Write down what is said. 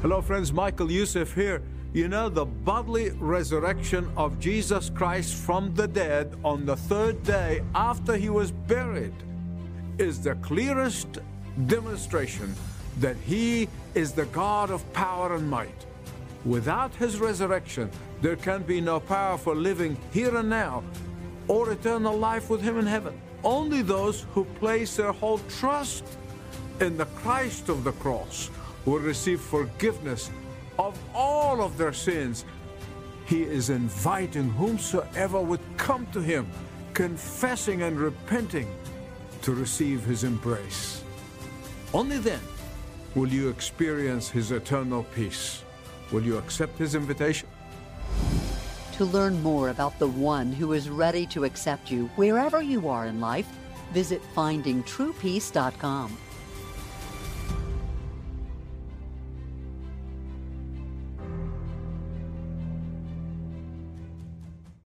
Hello friends, Michael Youssef here. You know, the bodily resurrection of Jesus Christ from the dead on the third day after he was buried is the clearest demonstration that he is the God of power and might. Without his resurrection, there can be no power for living here and now or eternal life with him in heaven. Only those who place their whole trust in the Christ of the cross will receive forgiveness of all of their sins. He is inviting whomsoever would come to him, confessing and repenting, to receive his embrace. Only then will you experience his eternal peace. Will you accept his invitation? To learn more about the one who is ready to accept you wherever you are in life, visit findingtruepeace.com.